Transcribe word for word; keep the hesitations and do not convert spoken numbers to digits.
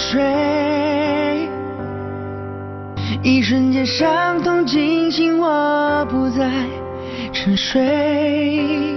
睡，一瞬间伤痛惊醒，我不再沉睡。